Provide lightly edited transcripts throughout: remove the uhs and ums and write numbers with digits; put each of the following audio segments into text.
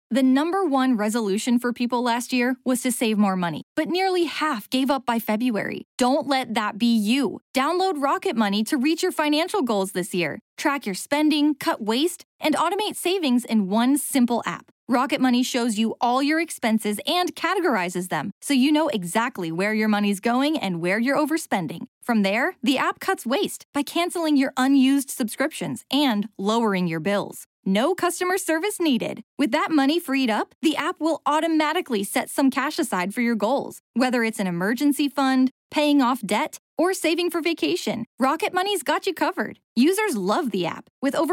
The number one resolution for people last year was to save more money, but nearly half gave up by February. Don't let that be you. Download Rocket Money to reach your financial goals this year. Track your spending, cut waste, and automate savings in one simple app. Rocket Money shows you all your expenses and categorizes them, so you know exactly where your money's going and where you're overspending. From there, the app cuts waste by canceling your unused subscriptions and lowering your bills. No customer service needed. With that money freed up, the app will automatically set some cash aside for your goals. Whether it's an emergency fund, paying off debt, or saving for vacation, Rocket Money's got you covered. Users love the app, with over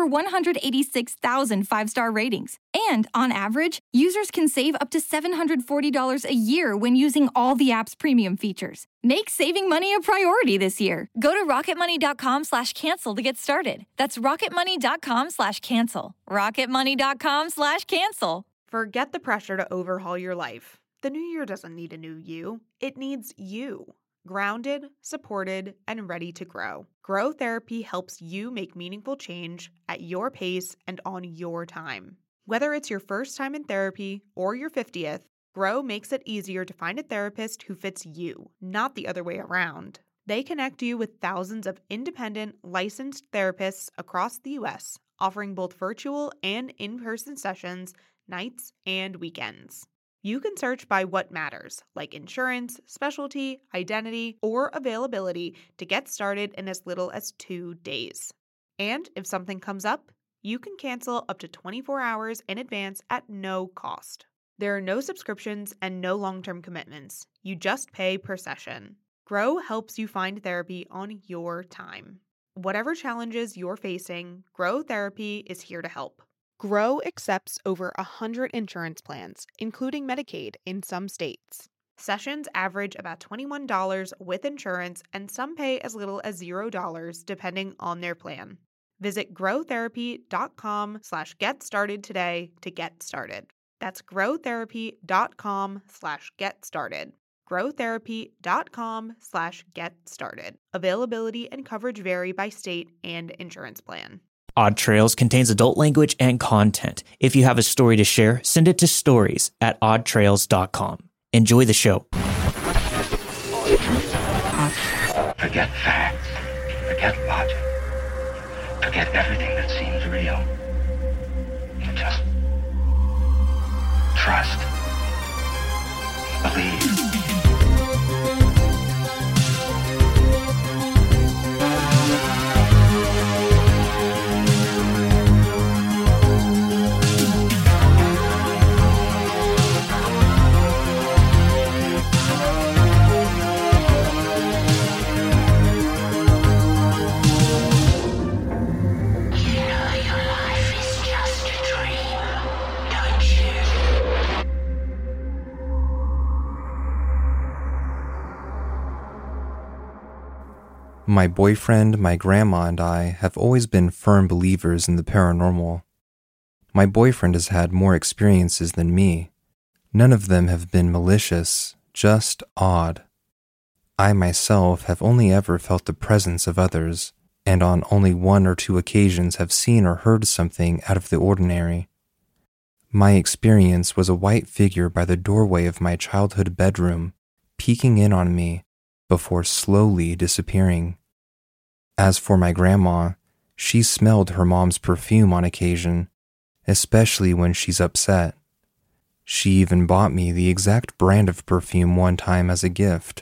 186,000 five-star ratings. And on average, users can save up to $740 a year when using all the app's premium features. Make saving money a priority this year. Go to rocketmoney.com/cancel to get started. That's rocketmoney.com/cancel. rocketmoney.com/cancel. Forget the pressure to overhaul your life. The new year doesn't need a new you. It needs you. Grounded, supported, and ready to grow. Grow Therapy helps you make meaningful change at your pace and on your time. Whether it's your first time in therapy or your 50th, Grow makes it easier to find a therapist who fits you, not the other way around. They connect you with thousands of independent, licensed therapists across the U.S., offering both virtual and in-person sessions, nights and weekends. You can search by what matters, like insurance, specialty, identity, or availability to get started in as little as 2 days. And if something comes up, you can cancel up to 24 hours in advance at no cost. There are no subscriptions and no long-term commitments. You just pay per session. Grow helps you find therapy on your time. Whatever challenges you're facing, Grow Therapy is here to help. Grow accepts over 100 insurance plans, including Medicaid in some states. Sessions average about $21 with insurance, and some pay as little as $0 depending on their plan. Visit growtherapy.com/get started today to get started. That's growtherapy.com/get started. growtherapy.com/get started. Availability and coverage vary by state and insurance plan. Odd Trails contains adult language and content. If you have a story to share, send it to stories@oddtrails.com. Enjoy the show. Forget facts. Forget logic. Forget everything that seems real. And just trust. Believe. My boyfriend, my grandma, and I have always been firm believers in the paranormal. My boyfriend has had more experiences than me. None of them have been malicious, just odd. I myself have only ever felt the presence of others, and on only 1 or 2 occasions have seen or heard something out of the ordinary. My experience was a white figure by the doorway of my childhood bedroom, peeking in on me, before slowly disappearing. As for my grandma, she smelled her mom's perfume on occasion, especially when she's upset. She even bought me the exact brand of perfume one time as a gift.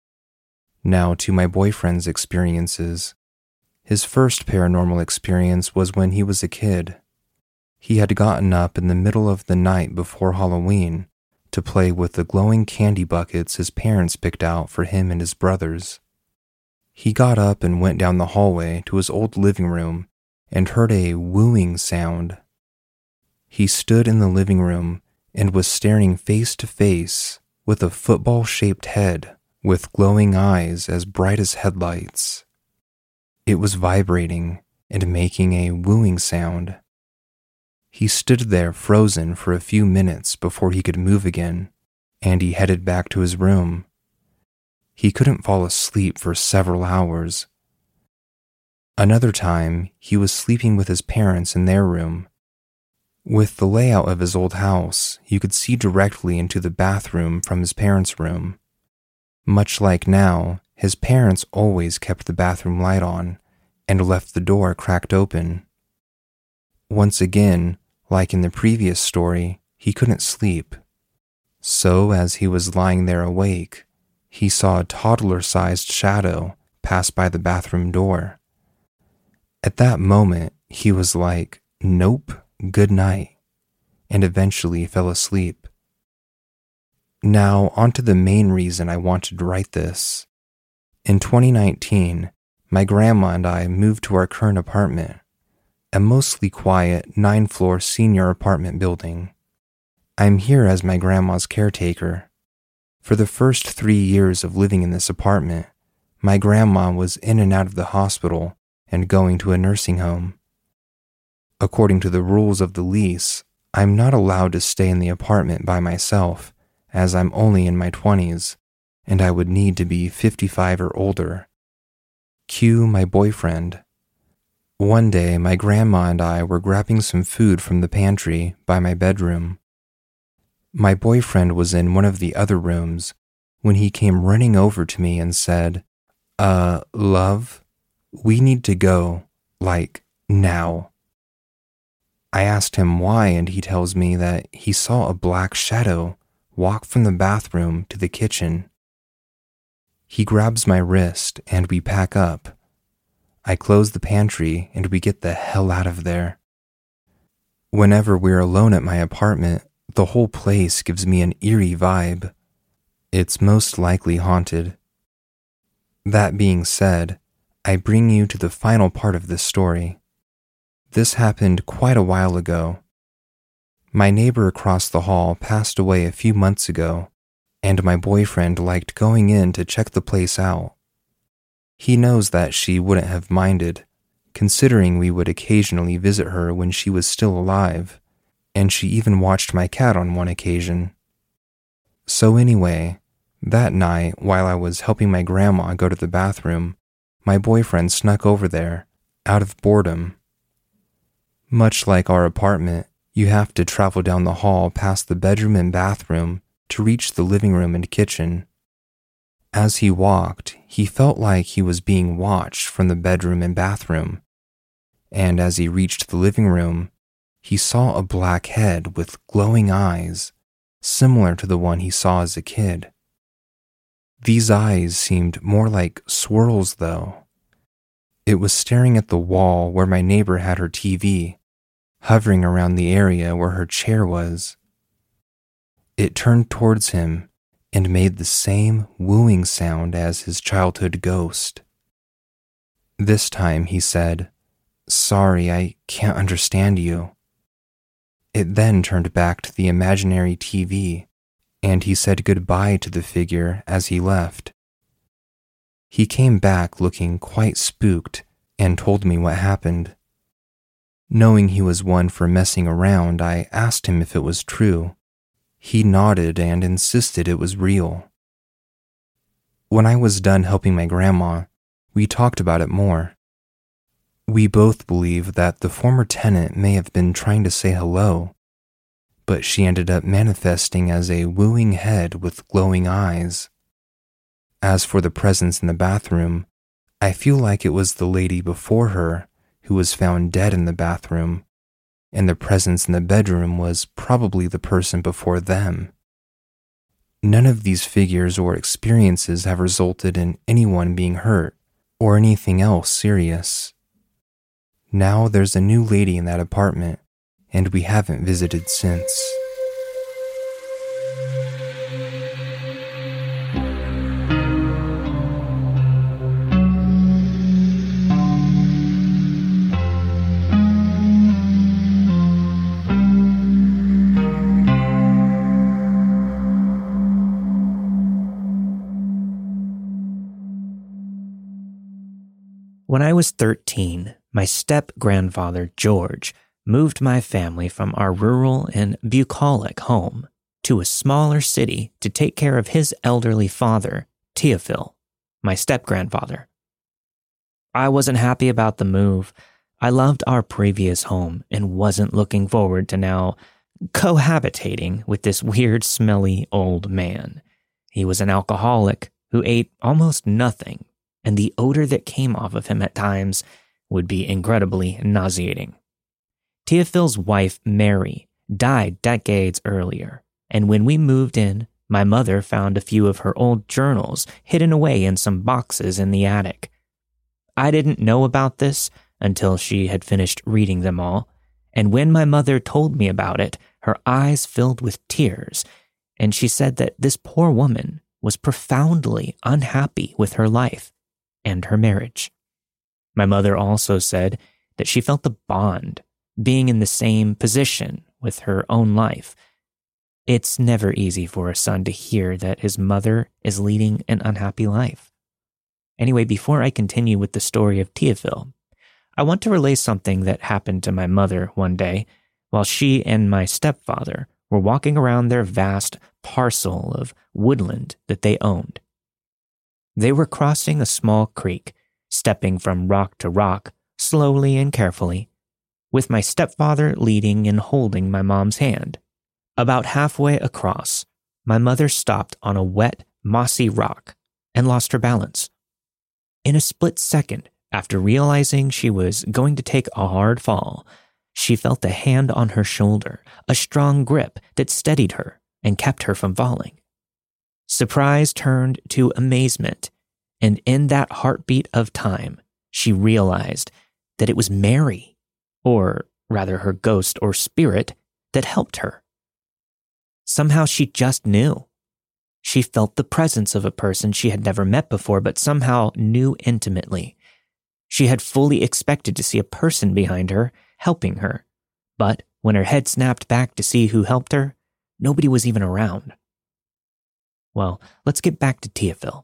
Now to my boyfriend's experiences. His first paranormal experience was when he was a kid. He had gotten up in the middle of the night before Halloween to play with the glowing candy buckets his parents picked out for him and his brothers. He got up and went down the hallway to his old living room and heard a wooing sound. He stood in the living room and was staring face to face with a football-shaped head with glowing eyes as bright as headlights. It was vibrating and making a wooing sound. He stood there frozen for a few minutes before he could move again, and he headed back to his room. He couldn't fall asleep for several hours. Another time, he was sleeping with his parents in their room. With the layout of his old house, you could see directly into the bathroom from his parents' room. Much like now, his parents always kept the bathroom light on and left the door cracked open. Once again, like in the previous story, he couldn't sleep. So as he was lying there awake, he saw a toddler-sized shadow pass by the bathroom door. At that moment, he was like, "Nope, good night," and eventually fell asleep. Now, on to the main reason I wanted to write this. In 2019, my grandma and I moved to our current apartment, a mostly quiet 9-floor senior apartment building. I'm here as my grandma's caretaker. For the first 3 years of living in this apartment, my grandma was in and out of the hospital and going to a nursing home. According to the rules of the lease, I'm not allowed to stay in the apartment by myself, as I'm only in my 20s, and I would need to be 55 or older. Cue my boyfriend. One day, my grandma and I were grabbing some food from the pantry by my bedroom. My boyfriend was in one of the other rooms when he came running over to me and said, love, we need to go, like, now." I asked him why, and he tells me that he saw a black shadow walk from the bathroom to the kitchen. He grabs my wrist and we pack up. I close the pantry and we get the hell out of there. Whenever we're alone at my apartment, the whole place gives me an eerie vibe. It's most likely haunted. That being said, I bring you to the final part of this story. This happened quite a while ago. My neighbor across the hall passed away a few months ago, and my boyfriend liked going in to check the place out. He knows that she wouldn't have minded, considering we would occasionally visit her when she was still alive, and she even watched my cat on one occasion. So anyway, that night, while I was helping my grandma go to the bathroom, my boyfriend snuck over there, out of boredom. Much like our apartment, you have to travel down the hall past the bedroom and bathroom to reach the living room and kitchen. As he walked, he felt like he was being watched from the bedroom and bathroom, and as he reached the living room, he saw a black head with glowing eyes, similar to the one he saw as a kid. These eyes seemed more like swirls, though. It was staring at the wall where my neighbor had her TV, hovering around the area where her chair was. It turned towards him and made the same wooing sound as his childhood ghost. This time he said, "Sorry, I can't understand you." It then turned back to the imaginary TV, and he said goodbye to the figure as he left. He came back looking quite spooked and told me what happened. Knowing he was one for messing around, I asked him if it was true. He nodded and insisted it was real. When I was done helping my grandma, we talked about it more. We both believe that the former tenant may have been trying to say hello, but she ended up manifesting as a wooing head with glowing eyes. As for the presence in the bathroom, I feel like it was the lady before her who was found dead in the bathroom, and the presence in the bedroom was probably the person before them. None of these figures or experiences have resulted in anyone being hurt or anything else serious. Now there's a new lady in that apartment, and we haven't visited since. When I was 13, my step-grandfather, George, moved my family from our rural and bucolic home to a smaller city to take care of his elderly father, Teofil, my step-grandfather. I wasn't happy about the move. I loved our previous home and wasn't looking forward to now cohabitating with this weird, smelly old man. He was an alcoholic who ate almost nothing, and the odor that came off of him at times would be incredibly nauseating. Teofil's wife, Mary, died decades earlier, and when we moved in, my mother found a few of her old journals hidden away in some boxes in the attic. I didn't know about this until she had finished reading them all, and when my mother told me about it, her eyes filled with tears, and she said that this poor woman was profoundly unhappy with her life and her marriage. My mother also said that she felt the bond, being in the same position with her own life. It's never easy for a son to hear that his mother is leading an unhappy life. Anyway, before I continue with the story of Teofil, I want to relay something that happened to my mother one day while she and my stepfather were walking around their vast parcel of woodland that they owned. They were crossing a small creek, stepping from rock to rock, slowly and carefully, with my stepfather leading and holding my mom's hand. About halfway across, my mother stopped on a wet, mossy rock and lost her balance. In a split second, after realizing she was going to take a hard fall, she felt a hand on her shoulder, a strong grip that steadied her and kept her from falling. Surprise turned to amazement, and in that heartbeat of time, she realized that it was Mary, or rather her ghost or spirit, that helped her. Somehow she just knew. She felt the presence of a person she had never met before, but somehow knew intimately. She had fully expected to see a person behind her helping her, but when her head snapped back to see who helped her, nobody was even around. Well, let's get back to Teofil.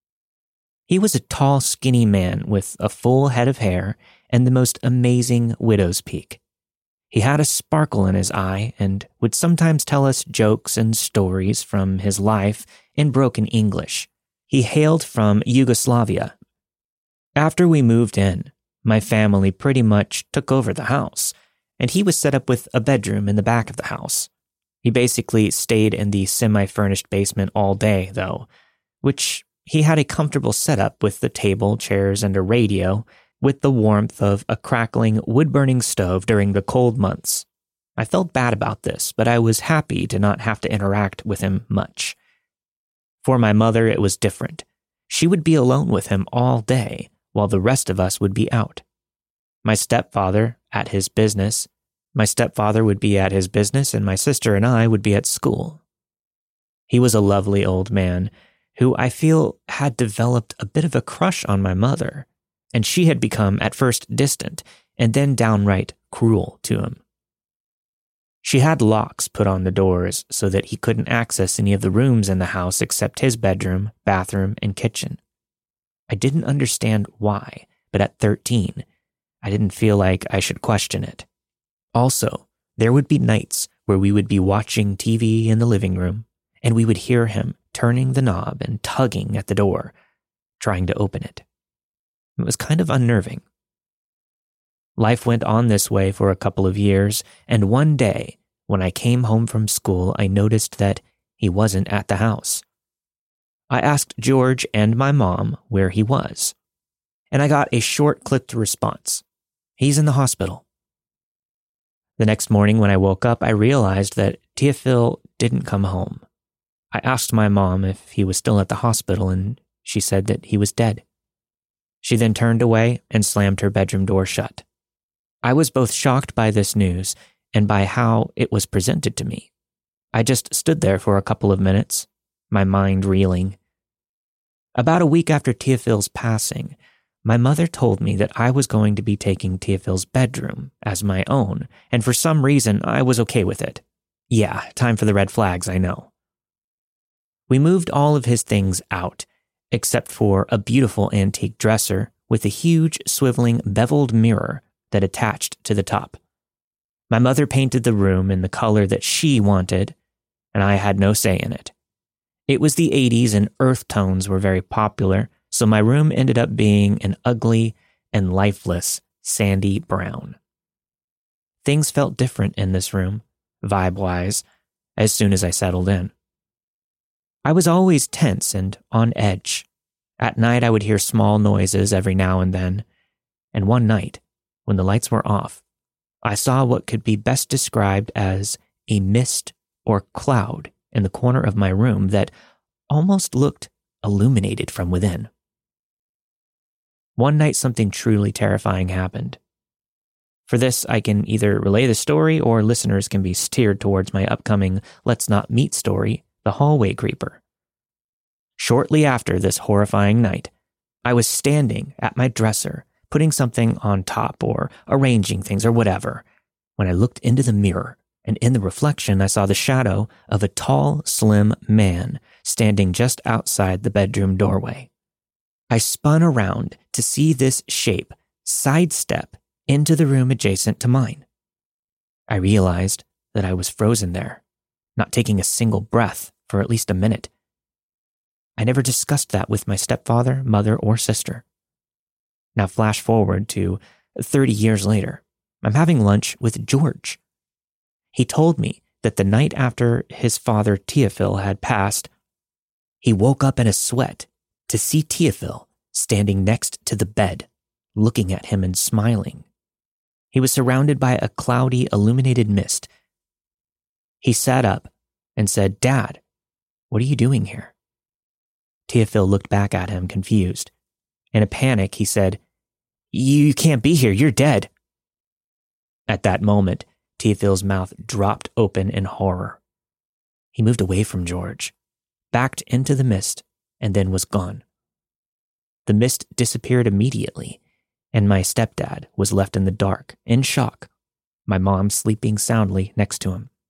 He was a tall, skinny man with a full head of hair and the most amazing widow's peak. He had a sparkle in his eye and would sometimes tell us jokes and stories from his life in broken English. He hailed from Yugoslavia. After we moved in, my family pretty much took over the house, and he was set up with a bedroom in the back of the house. He basically stayed in the semi-furnished basement all day, though, which he had a comfortable setup with the table, chairs, and a radio, with the warmth of a crackling wood-burning stove during the cold months. I felt bad about this, but I was happy to not have to interact with him much. For my mother, it was different. She would be alone with him all day, while the rest of us would be out. My stepfather at his business, my stepfather would be at his business, and my sister and I would be at school. He was a lovely old man who I feel had developed a bit of a crush on my mother, and she had become at first distant and then downright cruel to him. She had locks put on the doors so that he couldn't access any of the rooms in the house except his bedroom, bathroom, and kitchen. I didn't understand why, but at 13, I didn't feel like I should question it. Also, there would be nights where we would be watching TV in the living room, and we would hear him turning the knob and tugging at the door, trying to open it. It was kind of unnerving. Life went on this way for a couple of years, and one day, when I came home from school, I noticed that he wasn't at the house. I asked George and my mom where he was, and I got a short, clipped response. He's in the hospital. The next morning when I woke up, I realized that Teofil didn't come home. I asked my mom if he was still at the hospital, and she said that he was dead. She then turned away and slammed her bedroom door shut. I was both shocked by this news and by how it was presented to me. I just stood there for a couple of minutes, my mind reeling. About a week after Teofil's passing, my mother told me that I was going to be taking Teofil's bedroom as my own, and for some reason I was okay with it. Yeah, time for the red flags, I know. We moved all of his things out, except for a beautiful antique dresser with a huge swiveling beveled mirror that attached to the top. My mother painted the room in the color that she wanted, and I had no say in it. It was the 80s and earth tones were very popular, so my room ended up being an ugly and lifeless sandy brown. Things felt different in this room, vibe-wise, as soon as I settled in. I was always tense and on edge. At night, I would hear small noises every now and then, and one night, when the lights were off, I saw what could be best described as a mist or cloud in the corner of my room that almost looked illuminated from within. One night, something truly terrifying happened. For this, I can either relay the story or listeners can be steered towards my upcoming Let's Not Meet story, The Hallway Creeper. Shortly after this horrifying night, I was standing at my dresser, putting something on top or arranging things or whatever, when I looked into the mirror, and in the reflection I saw the shadow of a tall, slim man standing just outside the bedroom doorway. I spun around to see this shape sidestep into the room adjacent to mine. I realized that I was frozen there, not taking a single breath for at least a minute. I never discussed that with my stepfather, mother, or sister. Now flash forward to 30 years later. I'm having lunch with George. He told me that the night after his father Teofil had passed, he woke up in a sweat to see Teofil standing next to the bed, looking at him and smiling. He was surrounded by a cloudy, illuminated mist. He sat up and said, "Dad, what are you doing here?" Teofil looked back at him, confused. In a panic, he said, "You can't be here, you're dead." At that moment, Teofil's mouth dropped open in horror. He moved away from George, backed into the mist, and then was gone. The mist disappeared immediately, and my stepdad was left in the dark, in shock, my mom sleeping soundly next to him.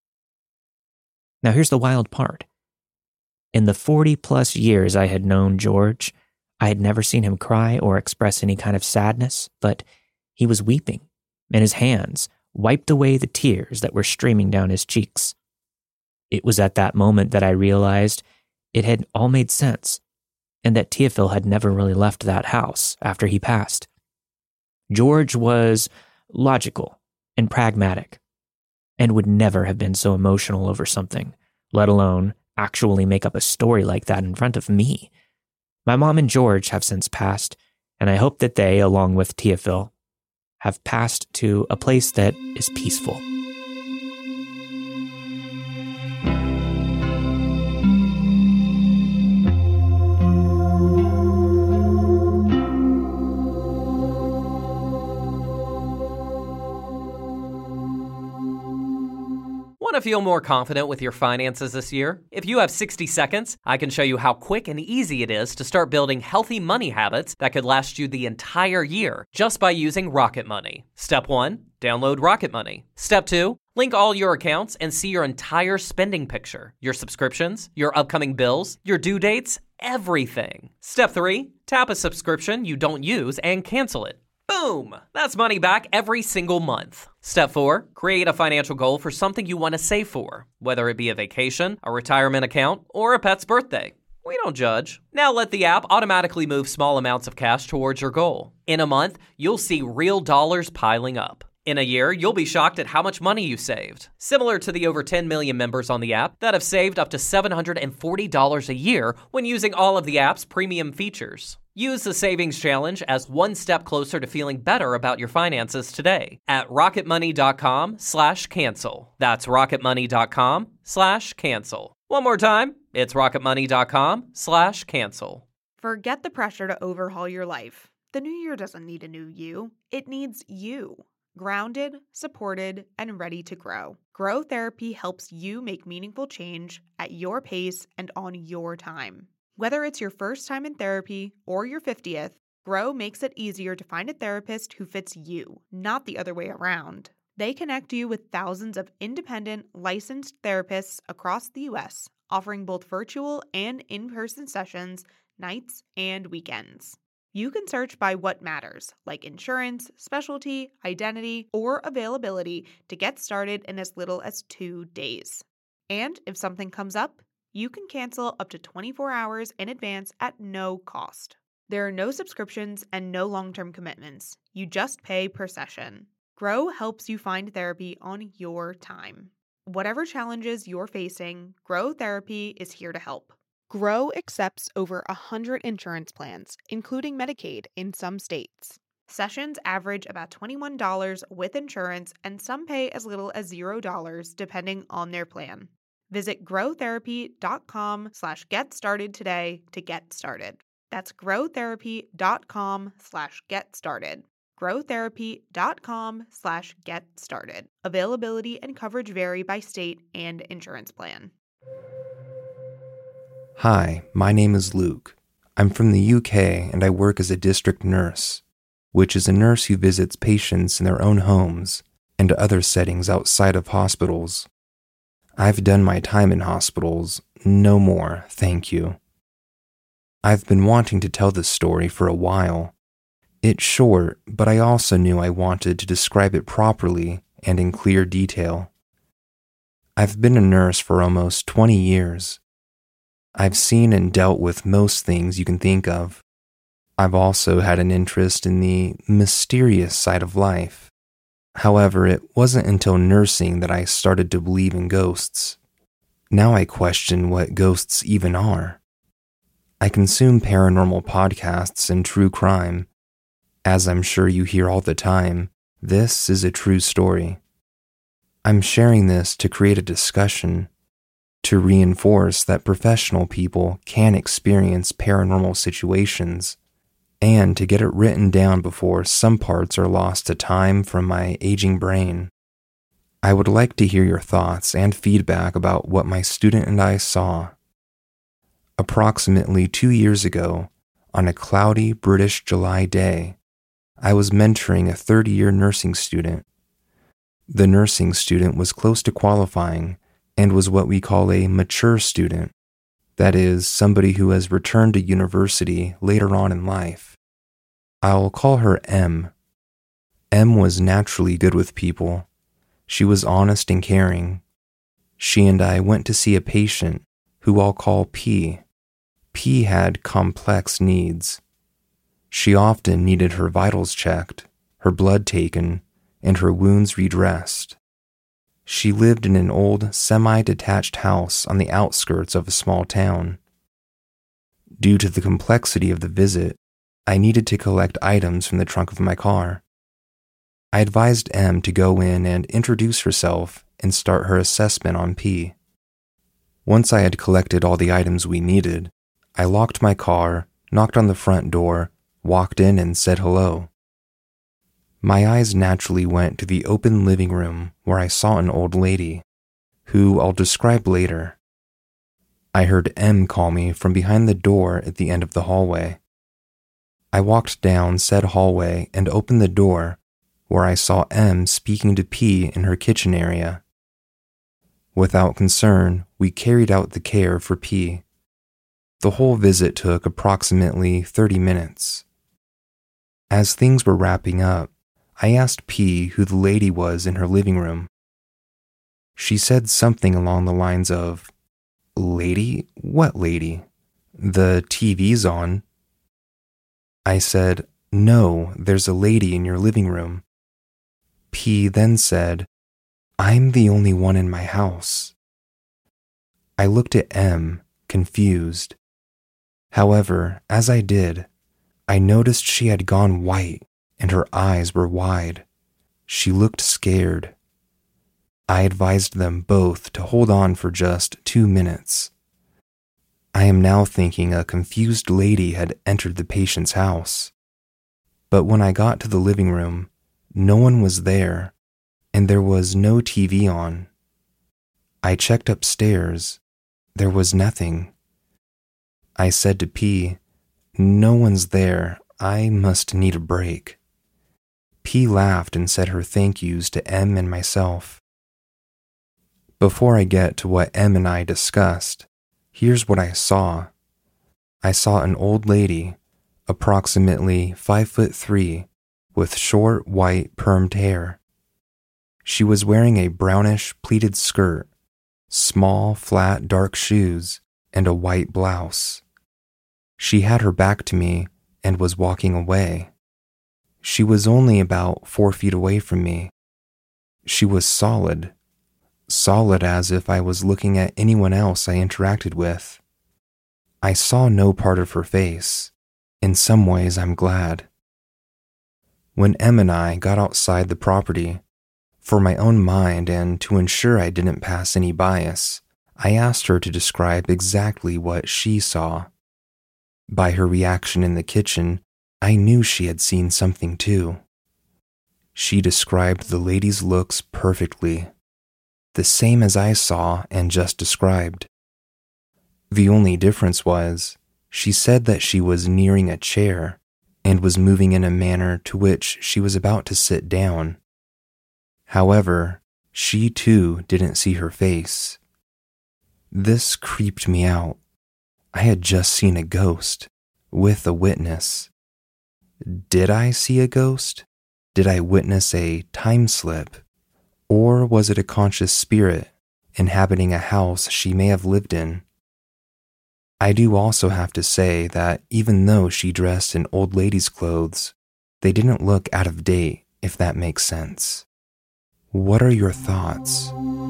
Now here's the wild part. In the 40-plus years I had known George, I had never seen him cry or express any kind of sadness, but he was weeping, and his hands wiped away the tears that were streaming down his cheeks. It was at that moment that I realized it had all made sense, and that Teofil had never really left that house after he passed. George was logical and pragmatic, and would never have been so emotional over something, let alone actually make up a story like that in front of me. My mom and George have since passed, and I hope that they, along with Teofil, have passed to a place that is peaceful. Want to feel more confident with your finances this year? If you have 60 seconds, I can show you how quick and easy it is to start building healthy money habits that could last you the entire year just by using Rocket Money. Step 1, download Rocket Money. Step 2, link all your accounts and see your entire spending picture, your subscriptions, your upcoming bills, your due dates, everything. Step 3, tap a subscription you don't use and cancel it. Boom! That's money back every single month. Step 4, create a financial goal for something you want to save for, whether it be a vacation, a retirement account, or a pet's birthday. We don't judge. Now let the app automatically move small amounts of cash towards your goal. In a month, you'll see real dollars piling up. In a year, you'll be shocked at how much money you saved. Similar to the over 10 million members on the app that have saved up to $740 a year when using all of the app's premium features. Use the Savings Challenge as one step closer to feeling better about your finances today at rocketmoney.com/cancel. That's rocketmoney.com/cancel. One more time, it's rocketmoney.com/cancel. Forget the pressure to overhaul your life. The new year doesn't need a new you. It needs you. Grounded, supported, and ready to grow. Grow Therapy helps you make meaningful change at your pace and on your time. Whether it's your first time in therapy or your 50th, Grow makes it easier to find a therapist who fits you, not the other way around. They connect you with thousands of independent, licensed therapists across the U.S., offering both virtual and in-person sessions, nights and weekends. You can search by what matters, like insurance, specialty, identity, or availability to get started in as little as 2 days. And if something comes up, you can cancel up to 24 hours in advance at no cost. There are no subscriptions and no long-term commitments. You just pay per session. Grow helps you find therapy on your time. Whatever challenges you're facing, Grow Therapy is here to help. Grow accepts over 100 insurance plans, including Medicaid in some states. Sessions average about $21 with insurance, and some pay as little as $0 depending on their plan. Visit growtherapy.com/get started today to get started. That's growtherapy.com/get started. growtherapy.com/get started. Availability and coverage vary by state and insurance plan. Hi, my name is Luke. I'm from the UK and I work as a district nurse, which is a nurse who visits patients in their own homes and other settings outside of hospitals. I've done my time in hospitals, no more, thank you. I've been wanting to tell this story for a while. It's short, but I also knew I wanted to describe it properly and in clear detail. I've been a nurse for almost 20 years. I've seen and dealt with most things you can think of. I've also had an interest in the mysterious side of life. However, it wasn't until nursing that I started to believe in ghosts. Now I question what ghosts even are. I consume paranormal podcasts and true crime. As I'm sure you hear all the time, this is a true story. I'm sharing this to create a discussion, to reinforce that professional people can experience paranormal situations, and to get it written down before some parts are lost to time from my aging brain. I would like to hear your thoughts and feedback about what my student and I saw. Approximately 2 years ago, on a cloudy British July day, I was mentoring a third-year nursing student. The nursing student was close to qualifying and was what we call a mature student, that is, somebody who has returned to university later on in life. I'll call her M. M was naturally good with people. She was honest and caring. She and I went to see a patient who I'll call P. P had complex needs. She often needed her vitals checked, her blood taken, and her wounds redressed. She lived in an old, semi-detached house on the outskirts of a small town. Due to the complexity of the visit, I needed to collect items from the trunk of my car. I advised M to go in and introduce herself and start her assessment on P. Once I had collected all the items we needed, I locked my car, knocked on the front door, walked in and said hello. My eyes naturally went to the open living room where I saw an old lady, who I'll describe later. I heard M call me from behind the door at the end of the hallway. I walked down said hallway and opened the door, where I saw M speaking to P in her kitchen area. Without concern, we carried out the care for P. The whole visit took approximately 30 minutes. As things were wrapping up, I asked P who the lady was in her living room. She said something along the lines of, "Lady? What lady? The TV's on." I said, "No, there's a lady in your living room." P then said, "I'm the only one in my house." I looked at M, confused. However, as I did, I noticed she had gone white and her eyes were wide. She looked scared. I advised them both to hold on for just 2 minutes. I am now thinking a confused lady had entered the patient's house. But when I got to the living room, no one was there, and there was no TV on. I checked upstairs. There was nothing. I said to P, "No one's there. I must need a break." P laughed and said her thank yous to M and myself. Before I get to what M and I discussed, here's what I saw. I saw an old lady, approximately 5'3", with short white permed hair. She was wearing a brownish pleated skirt, small flat dark shoes, and a white blouse. She had her back to me and was walking away. She was only about 4 feet away from me. She was solid as if I was looking at anyone else I interacted with. I saw no part of her face. In some ways, I'm glad. When Em and I got outside the property, for my own mind and to ensure I didn't pass any bias, I asked her to describe exactly what she saw. By her reaction in the kitchen, I knew she had seen something too. She described the lady's looks perfectly, the same as I saw and just described. The only difference was, she said that she was nearing a chair and was moving in a manner to which she was about to sit down. However, she too didn't see her face. This creeped me out. I had just seen a ghost, with a witness. Did I see a ghost? Did I witness a time slip? Or was it a conscious spirit inhabiting a house she may have lived in? I do also have to say that even though she dressed in old lady's clothes, they didn't look out of date, if that makes sense. What are your thoughts?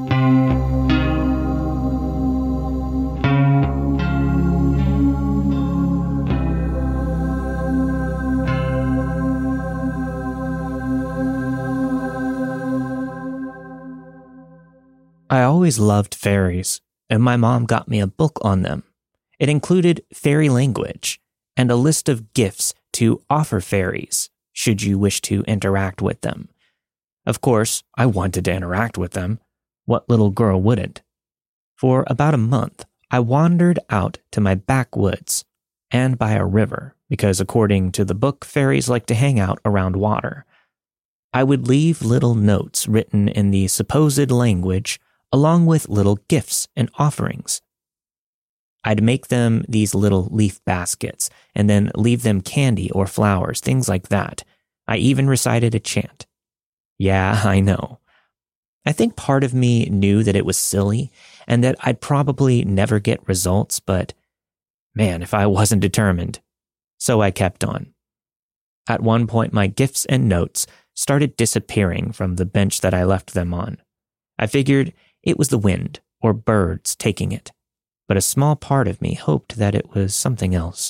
I always loved fairies, and my mom got me a book on them. It included fairy language and a list of gifts to offer fairies, should you wish to interact with them. Of course, I wanted to interact with them. What little girl wouldn't? For about a month, I wandered out to my backwoods and by a river, because according to the book, fairies like to hang out around water. I would leave little notes written in the supposed language, along with little gifts and offerings. I'd make them these little leaf baskets and then leave them candy or flowers, things like that. I even recited a chant. Yeah, I know. I think part of me knew that it was silly and that I'd probably never get results, but man, if I wasn't determined. So I kept on. At one point, my gifts and notes started disappearing from the bench that I left them on. I figured it was the wind or birds taking it, but a small part of me hoped that it was something else.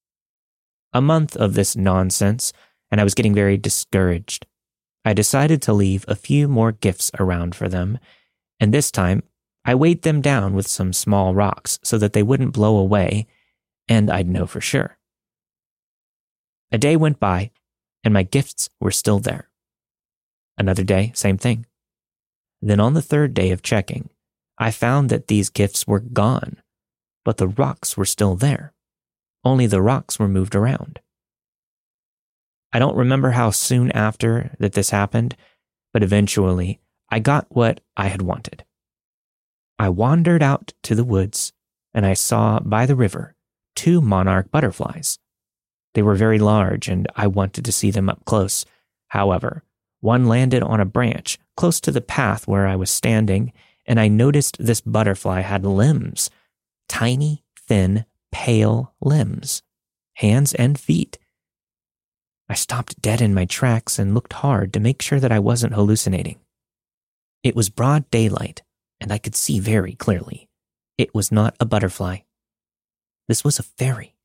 A month of this nonsense, and I was getting very discouraged. I decided to leave a few more gifts around for them, and this time I weighed them down with some small rocks so that they wouldn't blow away, and I'd know for sure. A day went by, and my gifts were still there. Another day, same thing. Then on the third day of checking, I found that these gifts were gone, but the rocks were still there. Only the rocks were moved around. I don't remember how soon after that this happened, but eventually I got what I had wanted. I wandered out to the woods, and I saw by the river 2 monarch butterflies. They were very large, and I wanted to see them up close. However, one landed on a branch close to the path where I was standing, and I noticed this butterfly had limbs. Tiny, thin, pale limbs. Hands and feet. I stopped dead in my tracks and looked hard to make sure that I wasn't hallucinating. It was broad daylight, and I could see very clearly. It was not a butterfly. This was a fairy.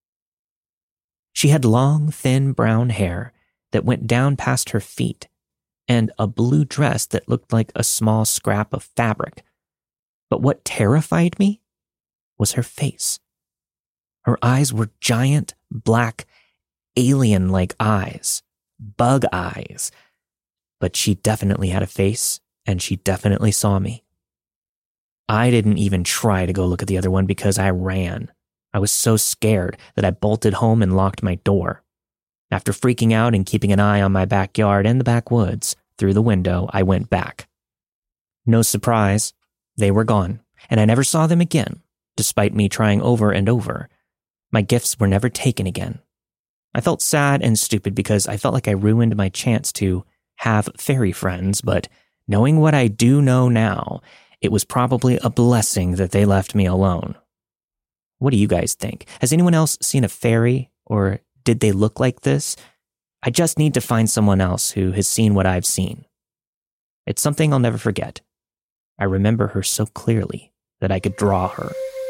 She had long, thin brown hair that went down past her feet, and a blue dress that looked like a small scrap of fabric. But what terrified me was her face. Her eyes were giant, black, alien-like eyes, bug eyes. But she definitely had a face, and she definitely saw me. I didn't even try to go look at the other one because I ran. I was so scared that I bolted home and locked my door. After freaking out and keeping an eye on my backyard and the backwoods, through the window, I went back. No surprise, they were gone, and I never saw them again, despite me trying over and over. My gifts were never taken again. I felt sad and stupid because I felt like I ruined my chance to have fairy friends, but knowing what I do know now, it was probably a blessing that they left me alone. What do you guys think? Has anyone else seen a fairy, or did they look like this? I just need to find someone else who has seen what I've seen. It's something I'll never forget. I remember her so clearly that I could draw her.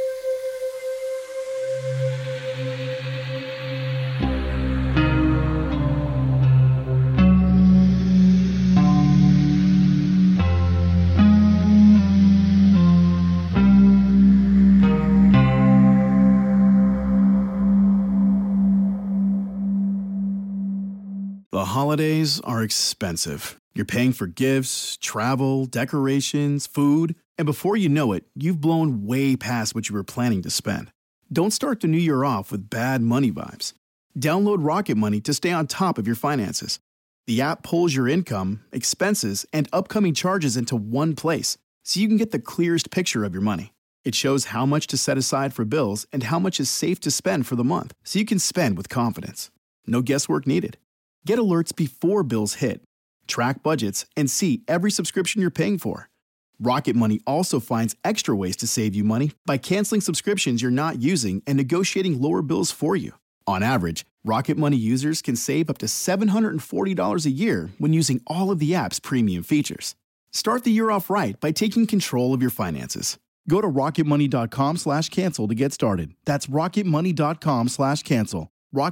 The holidays are expensive. You're paying for gifts, travel, decorations, food, and before you know it, you've blown way past what you were planning to spend. Don't start the new year off with bad money vibes. Download Rocket Money to stay on top of your finances. The app pulls your income, expenses, and upcoming charges into one place, so you can get the clearest picture of your money. It shows how much to set aside for bills and how much is safe to spend for the month, so you can spend with confidence. No guesswork needed. Get alerts before bills hit, track budgets, and see every subscription you're paying for. Rocket Money also finds extra ways to save you money by canceling subscriptions you're not using and negotiating lower bills for you. On average, Rocket Money users can save up to $740 a year when using all of the app's premium features. Start the year off right by taking control of your finances. Go to rocketmoney.com/cancel to get started. That's rocketmoney.com/cancel.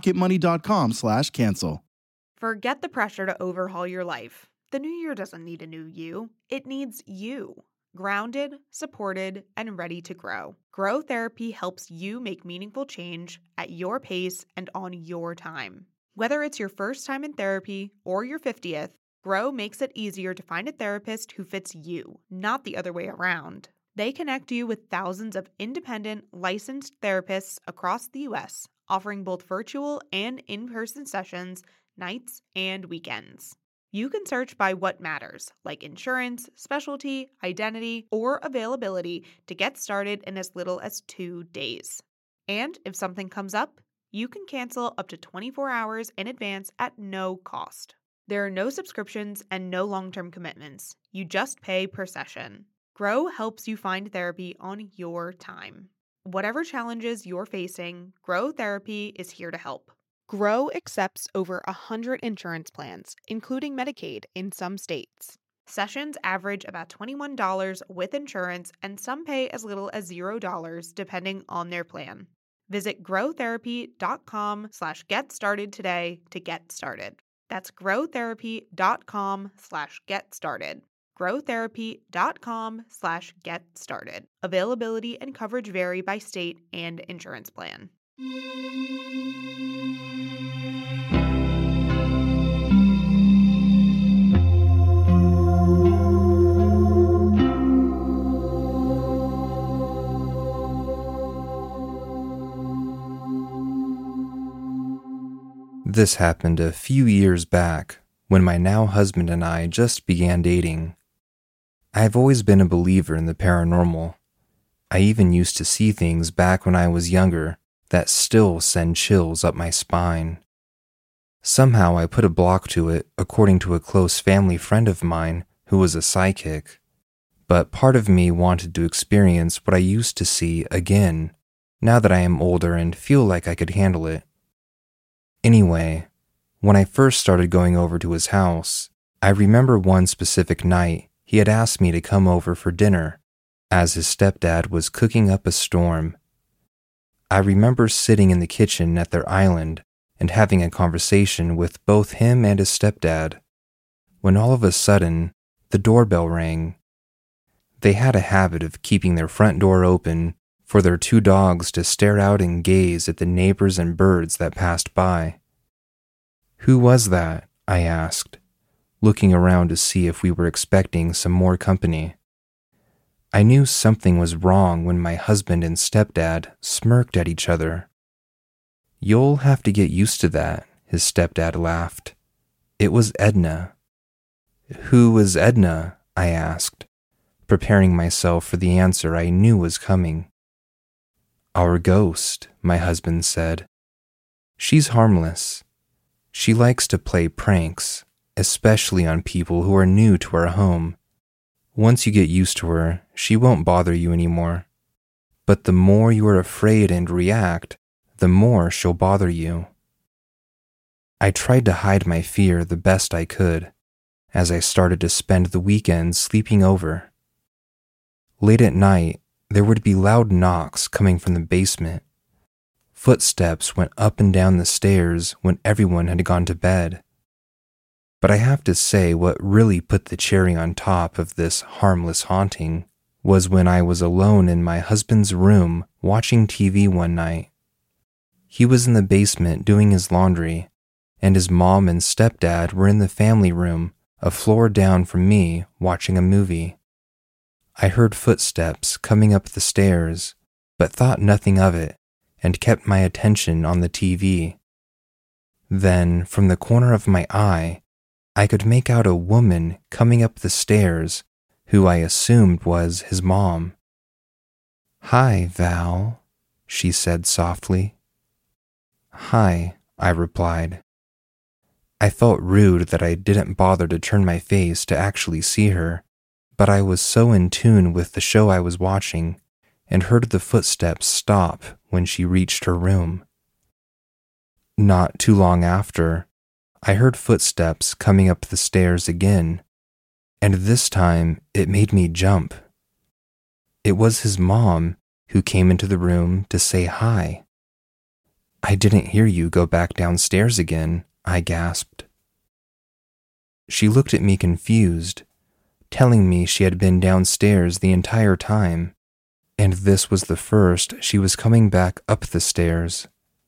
rocketmoney.com/cancel. Forget the pressure to overhaul your life. The new year doesn't need a new you. It needs you. Grounded, supported, and ready to grow. Grow Therapy helps you make meaningful change at your pace and on your time. Whether it's your first time in therapy or your 50th, Grow makes it easier to find a therapist who fits you, not the other way around. They connect you with thousands of independent, licensed therapists across the U.S., offering both virtual and in-person sessions, nights and weekends. You can search by what matters, like insurance, specialty, identity, or availability to get started in as little as 2 days. And if something comes up, you can cancel up to 24 hours in advance at no cost. There are no subscriptions and no long-term commitments. You just pay per session. Grow helps you find therapy on your time. Whatever challenges you're facing, Grow Therapy is here to help. Grow accepts over 100 insurance plans, including Medicaid in some states. Sessions average about $21 with insurance, and some pay as little as $0 depending on their plan. Visit growtherapy.com/get started today to get started. That's growtherapy.com/get started. growtherapy.com/get started. Availability and coverage vary by state and insurance plan. This happened a few years back when my now husband and I just began dating. I've always been a believer in the paranormal. I even used to see things back when I was younger that still send chills up my spine. Somehow I put a block to it according to a close family friend of mine who was a psychic. But part of me wanted to experience what I used to see again, now that I am older and feel like I could handle it. Anyway, when I first started going over to his house, I remember one specific night he had asked me to come over for dinner, as his stepdad was cooking up a storm. I remember sitting in the kitchen at their island and having a conversation with both him and his stepdad, when all of a sudden, the doorbell rang. They had a habit of keeping their front door open for their 2 dogs to stare out and gaze at the neighbors and birds that passed by. "Who was that?" I asked, looking around to see if we were expecting some more company. I knew something was wrong when my husband and stepdad smirked at each other. "You'll have to get used to that," his stepdad laughed. "It was Edna." "Who was Edna?" I asked, preparing myself for the answer I knew was coming. "Our ghost," my husband said. "She's harmless. She likes to play pranks, especially on people who are new to our home. Once you get used to her, she won't bother you anymore. But the more you are afraid and react, the more she'll bother you." I tried to hide my fear the best I could, as I started to spend the weekend sleeping over. Late at night, there would be loud knocks coming from the basement. Footsteps went up and down the stairs when everyone had gone to bed. But I have to say what really put the cherry on top of this harmless haunting was when I was alone in my husband's room watching TV one night. He was in the basement doing his laundry, and his mom and stepdad were in the family room, a floor down from me, watching a movie. I heard footsteps coming up the stairs, but thought nothing of it and kept my attention on the TV. Then, from the corner of my eye, I could make out a woman coming up the stairs who I assumed was his mom. "Hi, Val," she said softly. "Hi," I replied. I felt rude that I didn't bother to turn my face to actually see her, but I was so in tune with the show I was watching and heard the footsteps stop when she reached her room. Not too long after, I heard footsteps coming up the stairs again, and this time it made me jump. It was his mom who came into the room to say hi. "I didn't hear you go back downstairs again," I gasped. She looked at me confused, telling me she had been downstairs the entire time, and this was the first she was coming back up the stairs.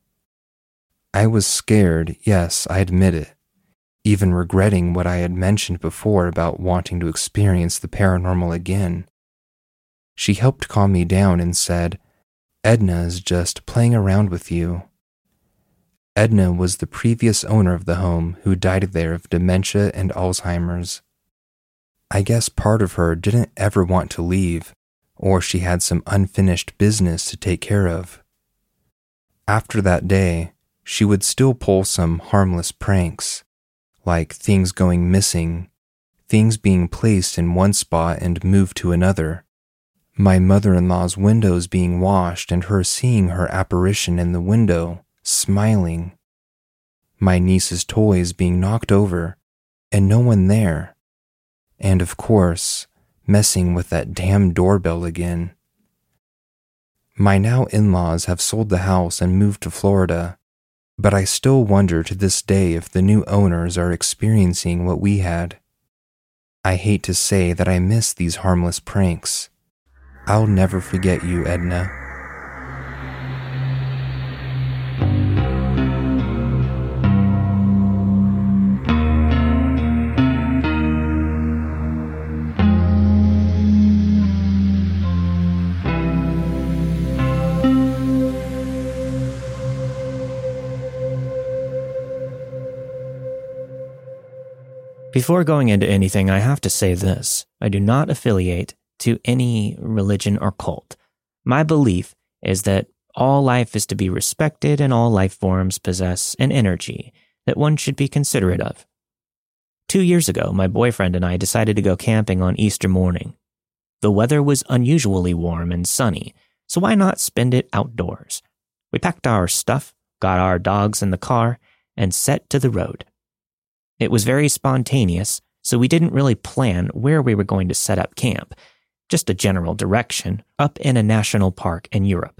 I was scared, yes, I admit it, even regretting what I had mentioned before about wanting to experience the paranormal again. She helped calm me down and said, "Edna is just playing around with you." Edna was the previous owner of the home who died there of dementia and Alzheimer's. I guess part of her didn't ever want to leave, or she had some unfinished business to take care of. After that day, she would still pull some harmless pranks, like things going missing, things being placed in one spot and moved to another, my mother-in-law's windows being washed and her seeing her apparition in the window, smiling, my niece's toys being knocked over and no one there, and of course, messing with that damn doorbell again. My now in-laws have sold the house and moved to Florida, but I still wonder to this day if the new owners are experiencing what we had. I hate to say that I miss these harmless pranks. I'll never forget you, Edna. Before going into anything, I have to say this. I do not affiliate to any religion or cult. My belief is that all life is to be respected and all life forms possess an energy that one should be considerate of. 2 years ago, my boyfriend and I decided to go camping on Easter morning. The weather was unusually warm and sunny, so why not spend it outdoors? We packed our stuff, got our dogs in the car, and set to the road. It was very spontaneous, so we didn't really plan where we were going to set up camp, just a general direction up in a national park in Europe.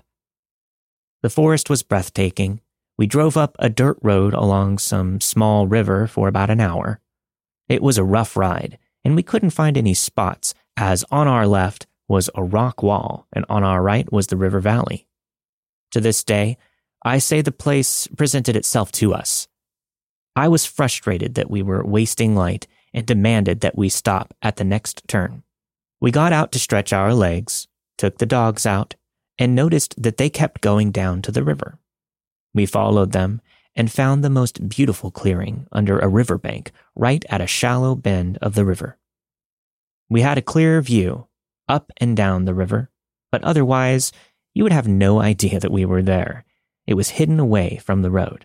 The forest was breathtaking. We drove up a dirt road along some small river for about an hour. It was a rough ride, and we couldn't find any spots, as on our left was a rock wall, and on our right was the river valley. To this day, I say the place presented itself to us. I was frustrated that we were wasting light and demanded that we stop at the next turn. We got out to stretch our legs, took the dogs out, and noticed that they kept going down to the river. We followed them and found the most beautiful clearing under a riverbank right at a shallow bend of the river. We had a clear view up and down the river, but otherwise you would have no idea that we were there. It was hidden away from the road.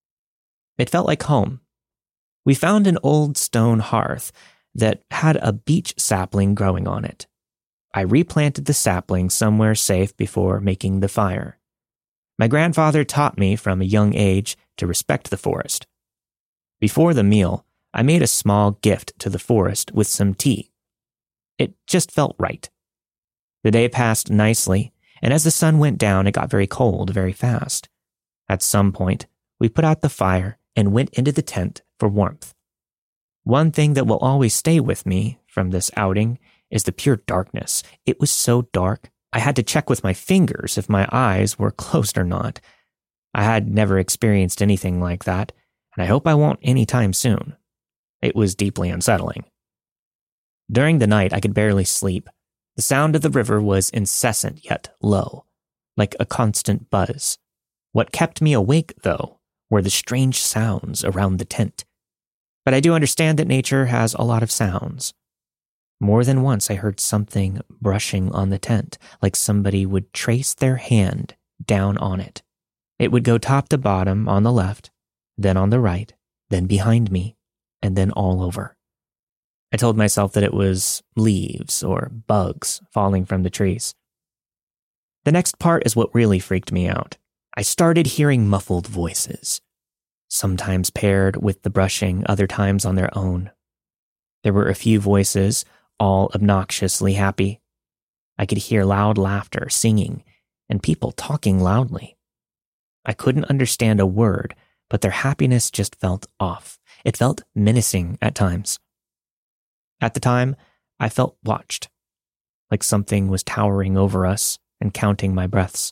It felt like home. We found an old stone hearth that had a beech sapling growing on it. I replanted the sapling somewhere safe before making the fire. My grandfather taught me from a young age to respect the forest. Before the meal, I made a small gift to the forest with some tea. It just felt right. The day passed nicely, and as the sun went down, it got very cold very fast. At some point, we put out the fire and went into the tent for warmth. One thing that will always stay with me from this outing is the pure darkness. It was so dark, I had to check with my fingers if my eyes were closed or not. I had never experienced anything like that, and I hope I won't anytime soon. It was deeply unsettling. During the night, I could barely sleep. The sound of the river was incessant yet low, like a constant buzz. What kept me awake, though, were the strange sounds around the tent. But I do understand that nature has a lot of sounds. More than once I heard something brushing on the tent, like somebody would trace their hand down on it. It would go top to bottom on the left, then on the right, then behind me, and then all over. I told myself that it was leaves or bugs falling from the trees. The next part is what really freaked me out. I started hearing muffled voices, sometimes paired with the brushing, other times on their own. There were a few voices, all obnoxiously happy. I could hear loud laughter, singing, and people talking loudly. I couldn't understand a word, but their happiness just felt off. It felt menacing at times. At the time, I felt watched, like something was towering over us and counting my breaths.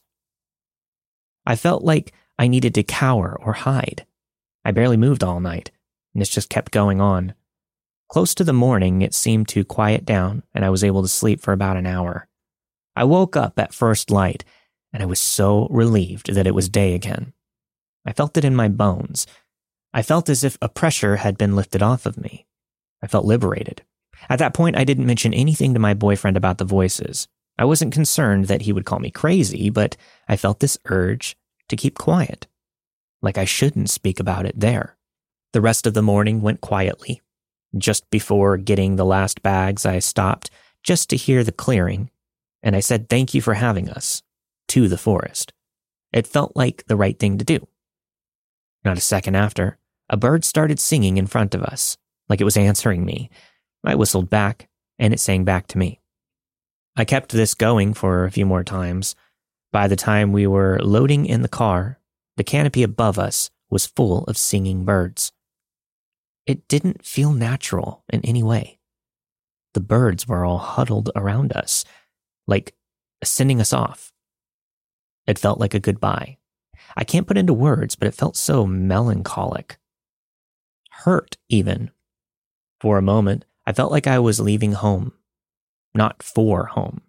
I felt like I needed to cower or hide. I barely moved all night, and this just kept going on. Close to the morning, it seemed to quiet down, and I was able to sleep for about an hour. I woke up at first light, and I was so relieved that it was day again. I felt it in my bones. I felt as if a pressure had been lifted off of me. I felt liberated. At that point, I didn't mention anything to my boyfriend about the voices. I wasn't concerned that he would call me crazy, but I felt this urge to keep quiet, like I shouldn't speak about it there. The rest of the morning went quietly. Just before getting the last bags, I stopped just to hear the clearing, and I said thank you for having us to the forest. It felt like the right thing to do. Not a second after, a bird started singing in front of us, like it was answering me. I whistled back, and it sang back to me. I kept this going for a few more times. By the time we were loading in the car, the canopy above us was full of singing birds. It didn't feel natural in any way. The birds were all huddled around us, like sending us off. It felt like a goodbye. I can't put into words, but it felt so melancholic. Hurt, even. For a moment, I felt like I was leaving home, not for home.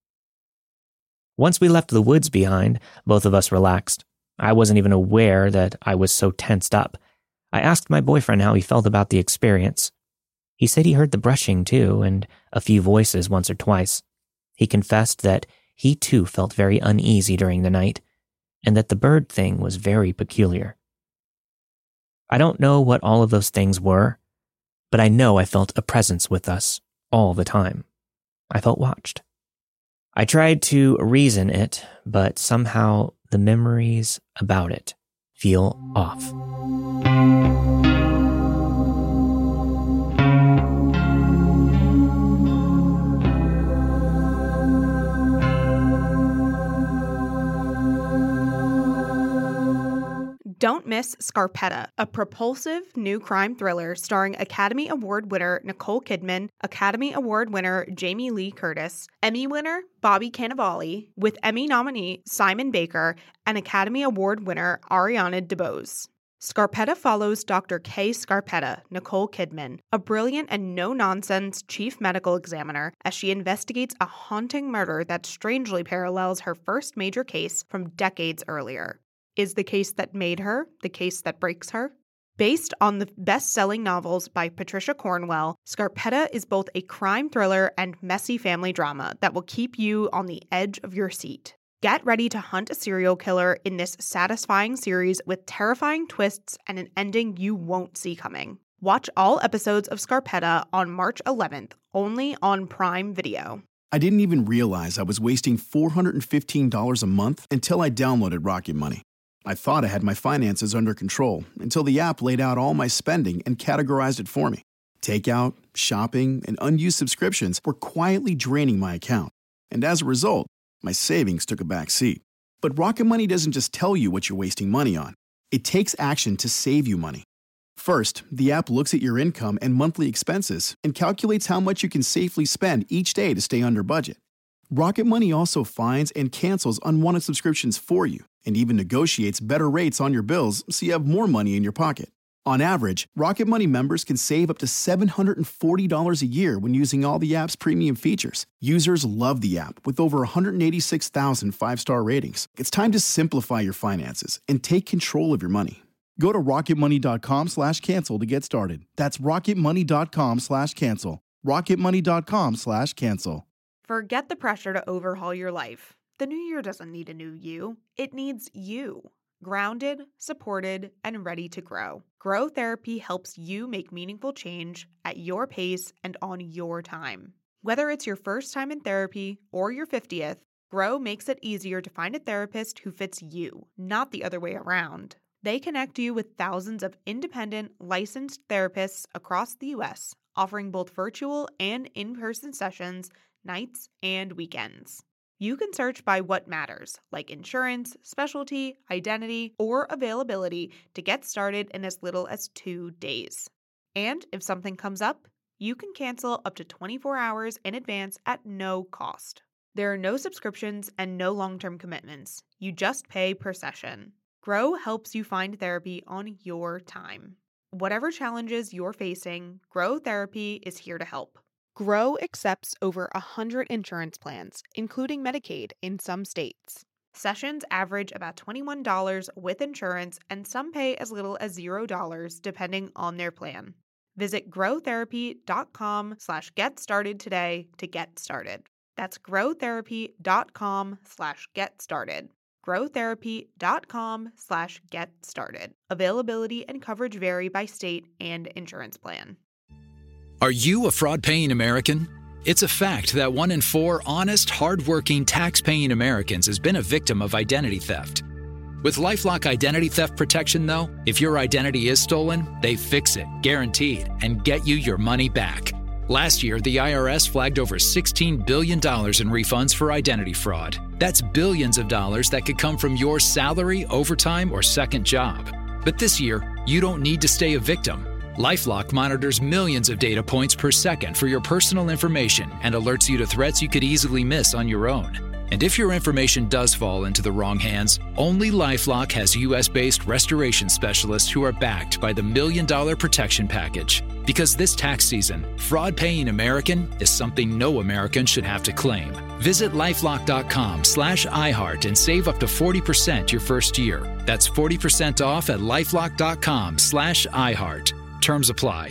Once we left the woods behind, both of us relaxed. I wasn't even aware that I was so tensed up. I asked my boyfriend how he felt about the experience. He said he heard the brushing too, and a few voices once or twice. He confessed that he too felt very uneasy during the night, and that the bird thing was very peculiar. I don't know what all of those things were, but I know I felt a presence with us all the time. I felt watched. I tried to reason it, but somehow the memories about it feel off. Don't miss Scarpetta, a propulsive new crime thriller starring Academy Award winner Nicole Kidman, Academy Award winner Jamie Lee Curtis, Emmy winner Bobby Cannavale, with Emmy nominee Simon Baker, and Academy Award winner Ariana DeBose. Scarpetta follows Dr. Kay Scarpetta, Nicole Kidman, a brilliant and no-nonsense chief medical examiner, as she investigates a haunting murder that strangely parallels her first major case from decades earlier. Is the case that made her the case that breaks her? Based on the best-selling novels by Patricia Cornwell, Scarpetta is both a crime thriller and messy family drama that will keep you on the edge of your seat. Get ready to hunt a serial killer in this satisfying series with terrifying twists and an ending you won't see coming. Watch all episodes of Scarpetta on March 11th, only on Prime Video. I didn't even realize I was wasting $415 a month until I downloaded Rocket Money. I thought I had my finances under control until the app laid out all my spending and categorized it for me. Takeout, shopping, and unused subscriptions were quietly draining my account. And as a result, my savings took a back seat. But Rocket Money doesn't just tell you what you're wasting money on. It takes action to save you money. First, the app looks at your income and monthly expenses and calculates how much you can safely spend each day to stay under budget. Rocket Money also finds and cancels unwanted subscriptions for you and even negotiates better rates on your bills so you have more money in your pocket. On average, Rocket Money members can save up to $740 a year when using all the app's premium features. Users love the app with over 186,000 five-star ratings. It's time to simplify your finances and take control of your money. Go to rocketmoney.com/cancel to get started. That's rocketmoney.com/cancel. rocketmoney.com/cancel. Forget the pressure to overhaul your life. The new year doesn't need a new you. It needs you. Grounded, supported, and ready to grow. Grow Therapy helps you make meaningful change at your pace and on your time. Whether it's your first time in therapy or your 50th, Grow makes it easier to find a therapist who fits you, not the other way around. They connect you with thousands of independent, licensed therapists across the U.S., offering both virtual and in-person sessions, nights and weekends. You can search by what matters, like insurance, specialty, identity, or availability to get started in as little as 2 days. And if something comes up, you can cancel up to 24 hours in advance at no cost. There are no subscriptions and no long-term commitments. You just pay per session. Grow helps you find therapy on your time. Whatever challenges you're facing, Grow Therapy is here to help. Grow accepts over 100 insurance plans, including Medicaid in some states. Sessions average about $21 with insurance, and some pay as little as $0 depending on their plan. Visit growtherapy.com/get started today to get started. That's growtherapy.com/get started. growtherapy.com/get started. Availability and coverage vary by state and insurance plan. Are you a fraud-paying American? It's a fact that 1 in 4 honest, hard-working, tax-paying Americans has been a victim of identity theft. With LifeLock Identity Theft Protection, though, if your identity is stolen, they fix it, guaranteed, and get you your money back. Last year, the IRS flagged over $16 billion in refunds for identity fraud. That's billions of dollars that could come from your salary, overtime, or second job. But this year, you don't need to stay a victim. LifeLock monitors millions of data points per second for your personal information and alerts you to threats you could easily miss on your own. And if your information does fall into the wrong hands, only LifeLock has U.S.-based restoration specialists who are backed by the $1 Million Protection Package. Because this tax season, fraud-paying American is something no American should have to claim. Visit LifeLock.com/iHeart and save up to 40% your first year. That's 40% off at LifeLock.com/iHeart. Terms apply.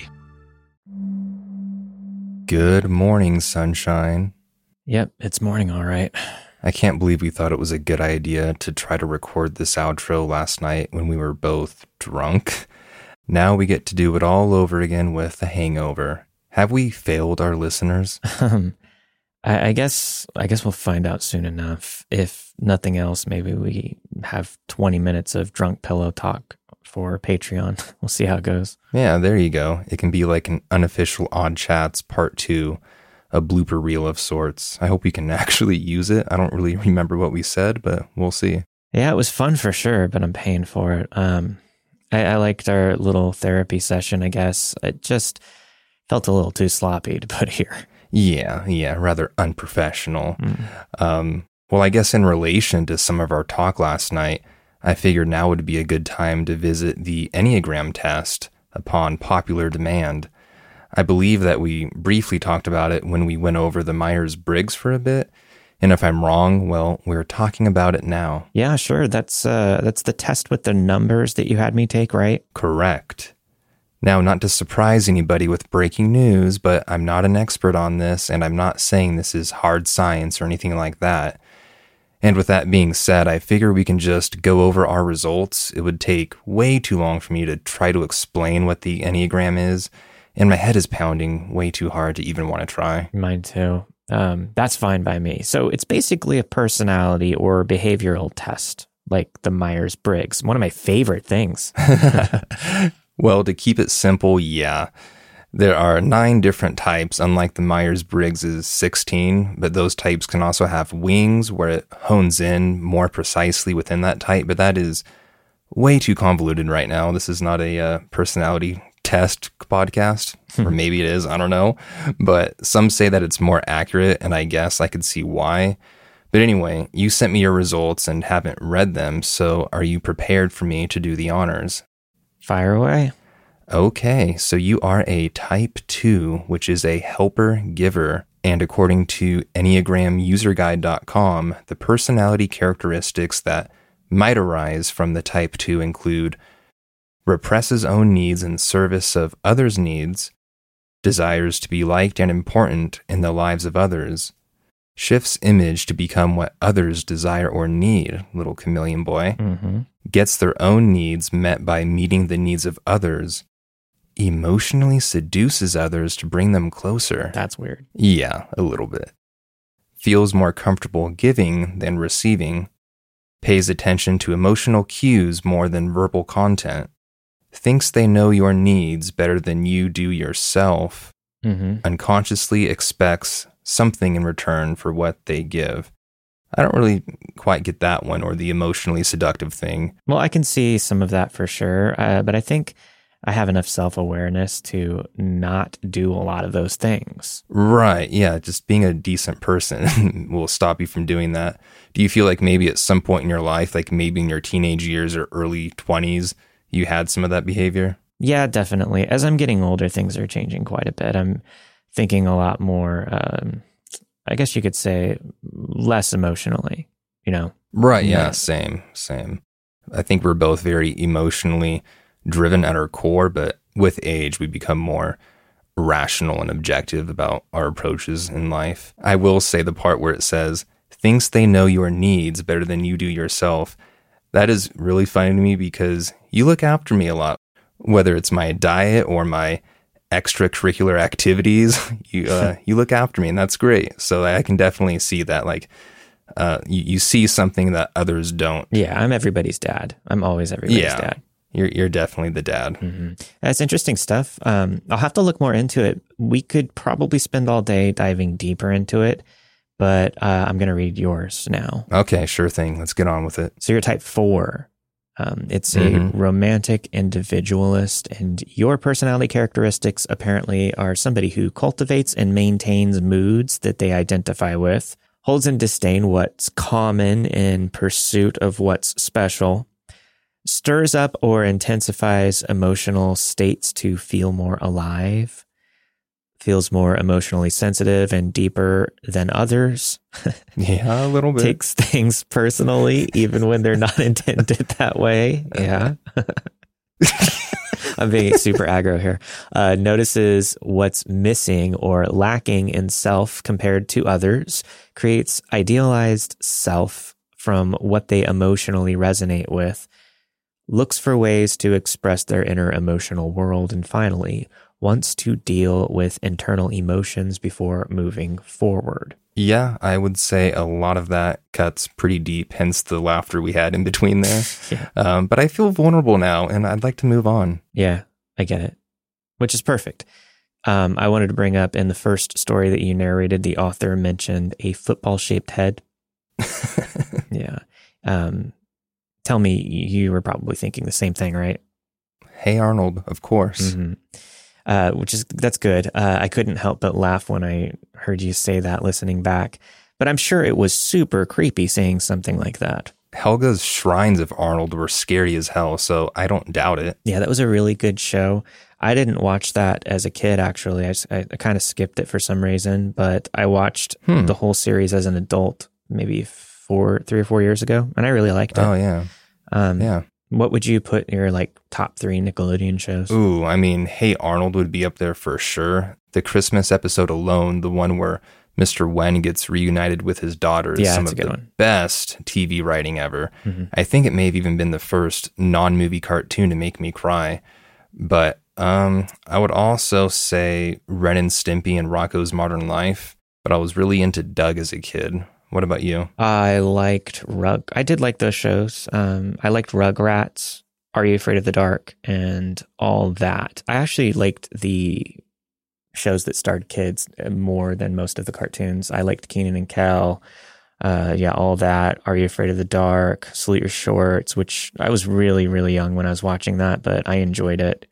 Good morning, sunshine. Yep, it's morning, all right. I can't believe we thought it was a good idea to try to record this outro last night when we were both drunk. Now we get to do it all over again with a hangover. Have we failed our listeners? I guess we'll find out soon enough. If nothing else, maybe we have 20 minutes of drunk pillow talk for Patreon. We'll see how it goes. Yeah, there you go. It can be like an unofficial Odd Chats Part 2, a blooper reel of sorts. I hope we can actually use it. I don't really remember what we said, but we'll see. Yeah, it was fun for sure, but I'm paying for it. I liked our little therapy session, I guess. It just felt a little too sloppy to put here. Yeah, rather unprofessional. Well, I guess in relation to some of our talk last night, I figured now would be a good time to visit the Enneagram test upon popular demand. I believe that we briefly talked about it when we went over the Myers-Briggs for a bit. And if I'm wrong, well, we're talking about it now. Yeah, sure. That's the test with the numbers that you had me take, right? Correct. Now, not to surprise anybody with breaking news, but I'm not an expert on this, and I'm not saying this is hard science or anything like that. And with that being said, I figure we can just go over our results. It would take way too long for me to try to explain what the Enneagram is, and my head is pounding way too hard to even want to try. Mine too. That's fine by me. So it's basically a personality or behavioral test like the Myers-Briggs. One of my favorite things. Well, to keep it simple, yeah. There are 9 different types, unlike the Myers-Briggs' 16, but those types can also have wings where it hones in more precisely within that type, but that is way too convoluted right now. This is not a personality test podcast, or maybe it is, I don't know. But some say that it's more accurate, and I guess I could see why. But anyway, you sent me your results and haven't read them, so are you prepared for me to do the honors? Fire away. Okay, so you are a type 2, which is a helper-giver. And according to EnneagramUserGuide.com, the personality characteristics that might arise from the type 2 include represses own needs in service of others' needs, desires to be liked and important in the lives of others, shifts image to become what others desire or need, little chameleon boy, gets their own needs met by meeting the needs of others, emotionally seduces others to bring them closer. That's weird. Yeah, a little bit. Feels more comfortable giving than receiving, pays attention to emotional cues more than verbal content, thinks they know your needs better than you do yourself, unconsciously expects something in return for what they give. I don't really quite get that one, or the emotionally seductive thing. Well, I can see some of that for sure, but I think I have enough self-awareness to not do a lot of those things. Right, yeah, just being a decent person will stop you from doing that. Do you feel like maybe at some point in your life, like maybe in your teenage years or early 20s, you had some of that behavior? Yeah, definitely. As I'm getting older, things are changing quite a bit. I'm thinking a lot more, I guess you could say, less emotionally, you know? Right, yeah, same. I think we're both very emotionally driven at our core, but with age, we become more rational and objective about our approaches in life. I will say the part where it says, thinks they know your needs better than you do yourself. That is really funny to me because you look after me a lot, whether it's my diet or my extracurricular activities. You look after me, and that's great. So I can definitely see that, like, you see something that others don't. Yeah, I'm everybody's dad. I'm always everybody's dad. You're definitely the dad. That's interesting stuff. I'll have to look more into it. We could probably spend all day diving deeper into it, but I'm going to read yours now. Okay, sure thing. Let's get on with it. So you're type 4. It's a romantic individualist, and your personality characteristics apparently are somebody who cultivates and maintains moods that they identify with, holds in disdain what's common in pursuit of what's special, stirs up or intensifies emotional states to feel more alive, feels more emotionally sensitive and deeper than others. Yeah, a little bit. Takes things personally, even when they're not intended that way. Yeah. I'm being super aggro here. Notices what's missing or lacking in self compared to others, creates idealized self from what they emotionally resonate with, looks for ways to express their inner emotional world, and finally, wants to deal with internal emotions before moving forward. Yeah, I would say a lot of that cuts pretty deep, hence the laughter we had in between there. But I feel vulnerable now, and I'd like to move on. Yeah, I get it, which is perfect. I wanted to bring up in the first story that you narrated, the author mentioned a football-shaped head. Yeah. Tell me, you were probably thinking the same thing, right? Hey Arnold, of course. That's good. I couldn't help but laugh when I heard you say that listening back, but I'm sure it was super creepy saying something like that. Helga's shrines of Arnold were scary as hell, so I don't doubt it. Yeah, that was a really good show. I didn't watch that as a kid, actually. I kind of skipped it for some reason, but I watched the whole series as an adult, maybe 3 or 4 years ago, and I really liked it. Oh, yeah. Yeah. What would you put in your top 3 Nickelodeon shows? Ooh, I mean, Hey Arnold would be up there for sure. The Christmas episode alone, the one where Mr. Wen gets reunited with his daughter, is some of the best TV writing ever. I think it may have even been the first non-movie cartoon to make me cry. But I would also say Ren and Stimpy and Rocko's Modern Life. But I was really into Doug as a kid. What about you? I did like those shows. I liked Rugrats, Are You Afraid of the Dark, and all that. I actually liked the shows that starred kids more than most of the cartoons. I liked Kenan and Kel. All that. Are You Afraid of the Dark? Salute Your Shorts, which I was really, really young when I was watching that, but I enjoyed it.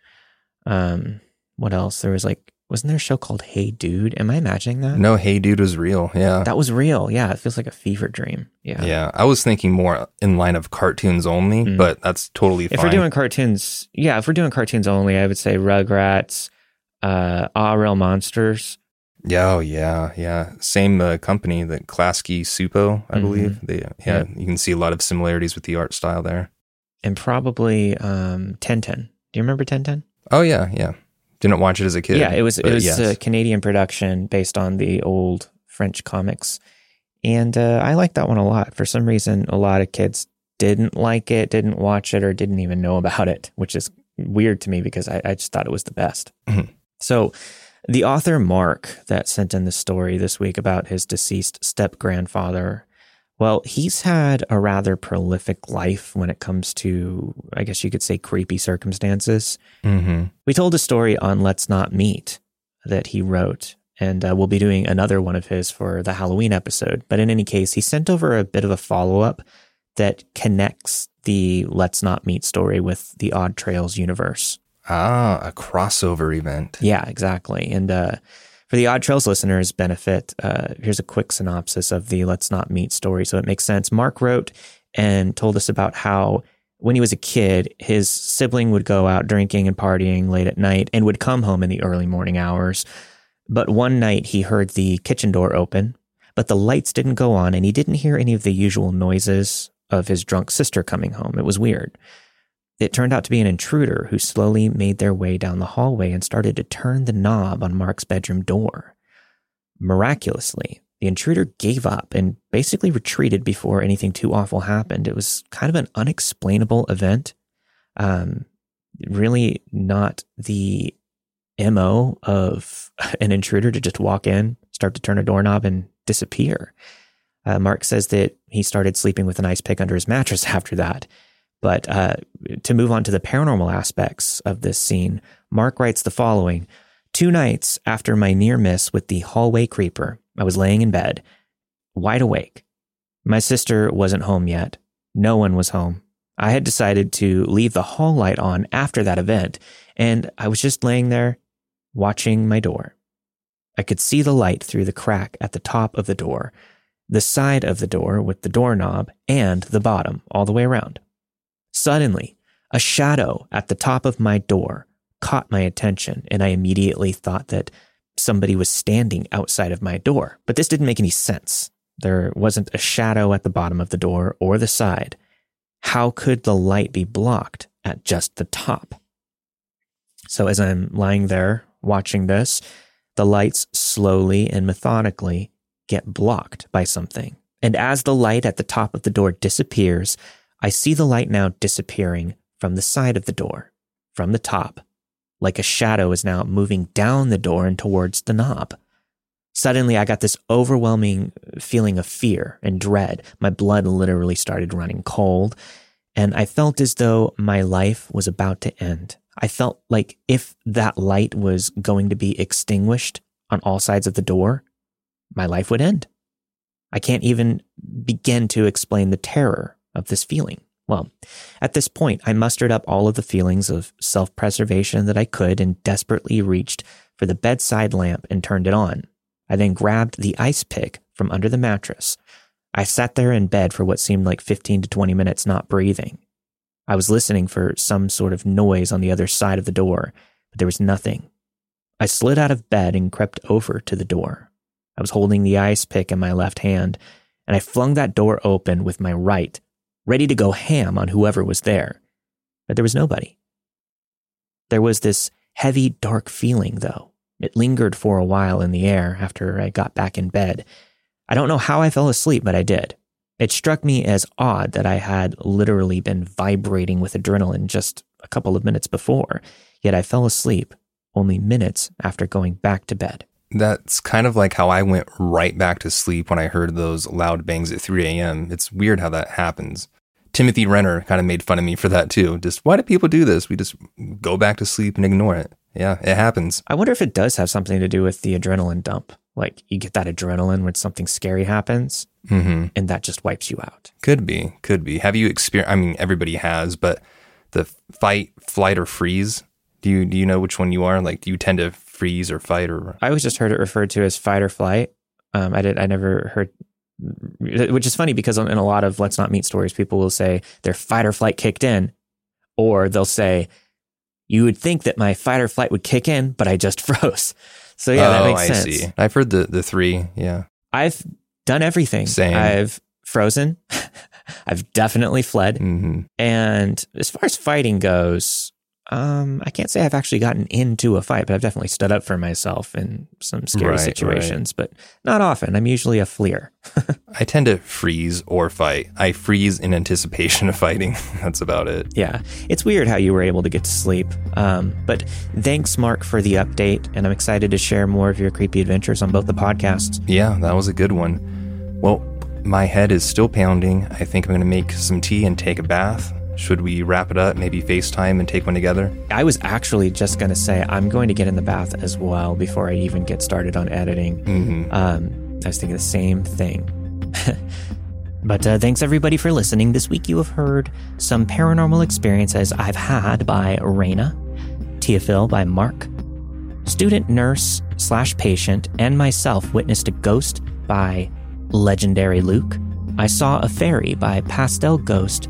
What else? There was wasn't there a show called Hey Dude? Am I imagining that? No, Hey Dude was real. Yeah. That was real. Yeah. It feels like a fever dream. Yeah. Yeah. I was thinking more in line of cartoons only, but that's totally fine. If we're doing cartoons only, I would say Rugrats, Real Monsters. Oh, yeah. Same company, the Klasky Supo, I believe. You can see a lot of similarities with the art style there. And probably Tintin. Do you remember Tintin? Oh, yeah. Didn't watch it as a kid. Yeah, it was a Canadian production based on the old French comics. And I liked that one a lot. For some reason, a lot of kids didn't like it, didn't watch it, or didn't even know about it, which is weird to me because I just thought it was the best. Mm-hmm. So the author Mark that sent in the story this week about his deceased step-grandfather, well, he's had a rather prolific life when it comes to, I guess you could say, creepy circumstances. Mm-hmm. We told a story on Let's Not Meet that he wrote, and we'll be doing another one of his for the Halloween episode. But in any case, he sent over a bit of a follow-up that connects the Let's Not Meet story with the Odd Trails universe. Ah, a crossover event. Yeah, exactly. And for the Odd Trails listeners' benefit, here's a quick synopsis of the Let's Not Meet story so it makes sense. Mark wrote and told us about how when he was a kid, his sibling would go out drinking and partying late at night and would come home in the early morning hours. But one night he heard the kitchen door open, but the lights didn't go on and he didn't hear any of the usual noises of his drunk sister coming home. It was weird. It turned out to be an intruder who slowly made their way down the hallway and started to turn the knob on Mark's bedroom door. Miraculously, the intruder gave up and basically retreated before anything too awful happened. It was kind of an unexplainable event. Really not the MO of an intruder to just walk in, start to turn a doorknob and disappear. Mark says that he started sleeping with an ice pick under his mattress after that. But to move on to the paranormal aspects of this scene, Mark writes the following. 2 nights after my near miss with the hallway creeper, I was laying in bed, wide awake. My sister wasn't home yet. No one was home. I had decided to leave the hall light on after that event, and I was just laying there watching my door. I could see the light through the crack at the top of the door, the side of the door with the doorknob, and the bottom all the way around. Suddenly, a shadow at the top of my door caught my attention, and I immediately thought that somebody was standing outside of my door. But this didn't make any sense. There wasn't a shadow at the bottom of the door or the side. How could the light be blocked at just the top? So as I'm lying there watching this, the lights slowly and methodically get blocked by something. And as the light at the top of the door disappears, I see the light now disappearing from the side of the door, from the top, like a shadow is now moving down the door and towards the knob. Suddenly, I got this overwhelming feeling of fear and dread. My blood literally started running cold, and I felt as though my life was about to end. I felt like if that light was going to be extinguished on all sides of the door, my life would end. I can't even begin to explain the terror of this feeling. Well, at this point, I mustered up all of the feelings of self-preservation that I could and desperately reached for the bedside lamp and turned it on. I then grabbed the ice pick from under the mattress. I sat there in bed for what seemed like 15 to 20 minutes, not breathing. I was listening for some sort of noise on the other side of the door, but there was nothing. I slid out of bed and crept over to the door. I was holding the ice pick in my left hand, and I flung that door open with my right, ready to go ham on whoever was there. But there was nobody. There was this heavy, dark feeling, though. It lingered for a while in the air after I got back in bed. I don't know how I fell asleep, but I did. It struck me as odd that I had literally been vibrating with adrenaline just a couple of minutes before, yet I fell asleep only minutes after going back to bed. That's kind of like how I went right back to sleep when I heard those loud bangs at 3 a.m. It's weird how that happens. Timothy Renner kind of made fun of me for that too. Just, why do people do this? We just go back to sleep and ignore it. Yeah, it happens. I wonder if it does have something to do with the adrenaline dump. Like you get that adrenaline when something scary happens, and that just wipes you out. Could be. Have you experienced, I mean, everybody has, but the fight, flight, or freeze, do you know which one you are? Like, do you tend to freeze or fight? Or I always just heard it referred to as fight or flight. I never heard, which is funny because in a lot of Let's Not Meet stories, people will say their fight or flight kicked in, or they'll say, you would think that my fight or flight would kick in, but I just froze. So yeah, that makes sense. I see. I've heard the three, yeah. I've done everything. Same. I've frozen. I've definitely fled. And as far as fighting goes, I can't say I've actually gotten into a fight, but I've definitely stood up for myself in some scary situations, but not often. I'm usually a fleer. I tend to freeze or fight. I freeze in anticipation of fighting. That's about it. Yeah. It's weird how you were able to get to sleep. But thanks, Mark, for the update. And I'm excited to share more of your creepy adventures on both the podcasts. Yeah, that was a good one. Well, my head is still pounding. I think I'm going to make some tea and take a bath. Should we wrap it up, maybe FaceTime and take one together? I was actually just going to say I'm going to get in the bath as well before I even get started on editing. I was thinking the same thing. But thanks everybody for listening. This week you have heard some paranormal experiences I've had by Raina, Teofil by Mark, student nurse / patient, and myself witnessed a ghost by legendary Luke. I saw a fairy by Pastel Ghost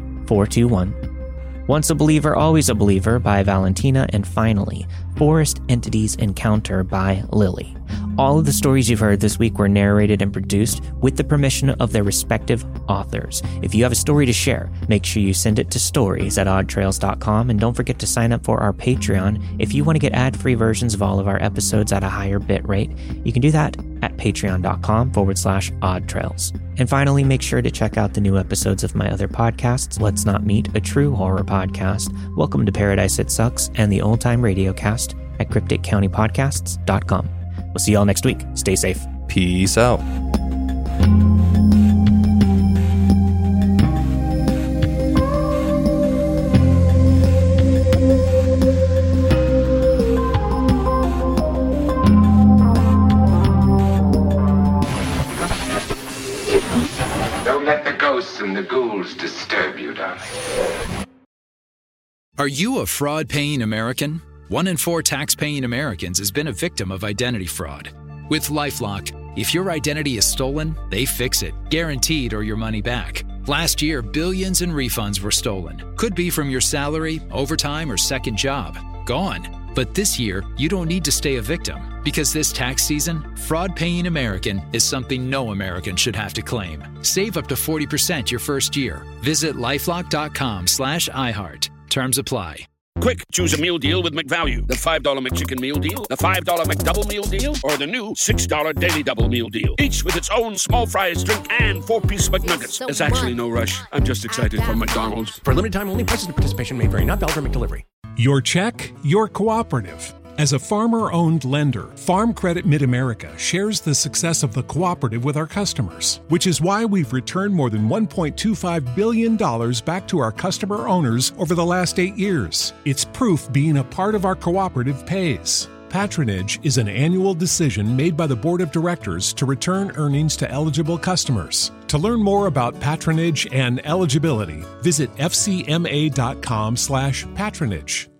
421. Once a Believer, Always a Believer by Valentina, and finally, Forest Entities Encounter by Lily. All of the stories you've heard this week were narrated and produced with the permission of their respective authors. If you have a story to share, make sure you send it to stories@oddtrails.com, and don't forget to sign up for our Patreon. If you want to get ad-free versions of all of our episodes at a higher bit rate, you can do that at patreon.com/oddtrails. And finally, make sure to check out the new episodes of my other podcasts, Let's Not Meet, a true horror podcast, Welcome to Paradise It Sucks, and the Old Time Radio Cast at crypticcountypodcasts.com. We'll see y'all next week. Stay safe. Peace out. Don't let the ghosts and the ghouls disturb you, darling. Are you a fraud-paying American? 1 in 4 tax-paying Americans has been a victim of identity fraud. With LifeLock, if your identity is stolen, they fix it, guaranteed, or your money back. Last year, billions in refunds were stolen. Could be from your salary, overtime, or second job. Gone. But this year, you don't need to stay a victim, because this tax season, fraud-paying American is something no American should have to claim. Save up to 40% your first year. Visit lifelock.com/iHeart. Terms apply. Quick, choose a meal deal with McValue. The $5 McChicken meal deal, the $5 McDouble meal deal, or the new $6 Daily Double meal deal. Each with its own small fries, drink, and 4-piece McNuggets. There's actually no rush. I'm just excited for McDonald's. For limited time only, prices and participation may vary. Not valid for McDelivery. Your check, your cooperative. As a farmer-owned lender, Farm Credit Mid-America shares the success of the cooperative with our customers, which is why we've returned more than $1.25 billion back to our customer owners over the last 8 years. It's proof being a part of our cooperative pays. Patronage is an annual decision made by the Board of Directors to return earnings to eligible customers. To learn more about patronage and eligibility, visit fcma.com/patronage.